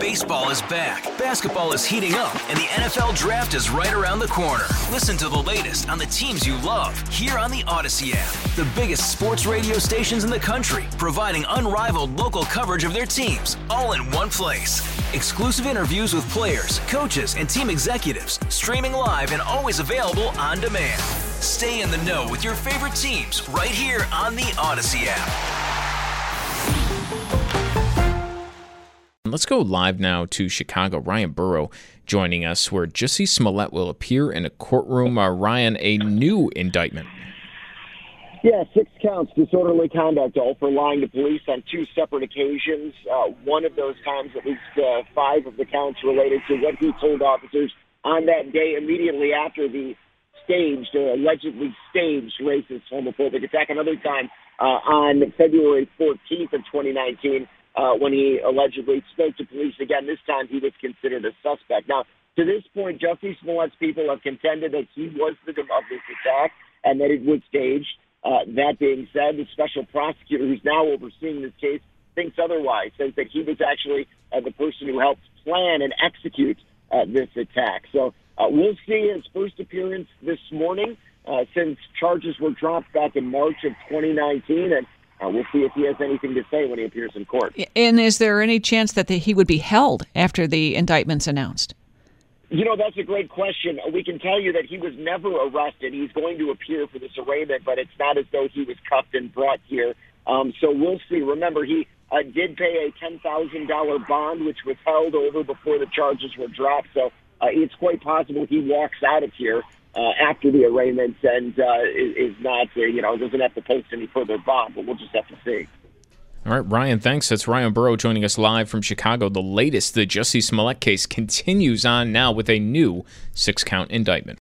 Baseball is back, basketball is heating up, and the NFL Draft is right around the corner. Listen to the latest on the teams you love here on the Odyssey app. The biggest sports radio stations in the country, providing unrivaled local coverage of their teams, all in one place. Exclusive interviews with players, coaches, and team executives, streaming live and always available on demand. Stay in the know with your favorite teams right here on the Odyssey app. Let's go live now to Chicago. Ryan Burrow joining us, where Jussie Smollett will appear in a courtroom. Ryan, a new indictment. Yeah, 6 counts, disorderly conduct, all for lying to police on 2 separate occasions. One of those times, at least 5 of the counts related to what he told officers on that day immediately after the allegedly staged racist homophobic attack. Another time on February 14th of 2019, when he allegedly spoke to police again. This time he was considered a suspect. Now, to this point, Jussie Smollett's people have contended that he was the victim of this attack and that it was staged. That being said, the special prosecutor who's now overseeing this case thinks otherwise, says that he was actually the person who helped plan and execute this attack. So we'll see his first appearance this morning since charges were dropped back in March of 2019, and we'll see if he has anything to say when he appears in court. And is there any chance that he would be held after the indictment's announced? You know, that's a great question. We can tell you that he was never arrested. He's going to appear for this arraignment, but it's not as though he was cuffed and brought here. So we'll see. Remember, he did pay a $10,000 bond, which was held over before the charges were dropped. So it's quite possible he walks out of here after the arraignment and is not, doesn't have to post any further bond, but we'll just have to see. All right, Ryan, thanks. That's Ryan Burrow joining us live from Chicago. The latest, the Jussie Smollett case, continues on now with a new 6-count indictment.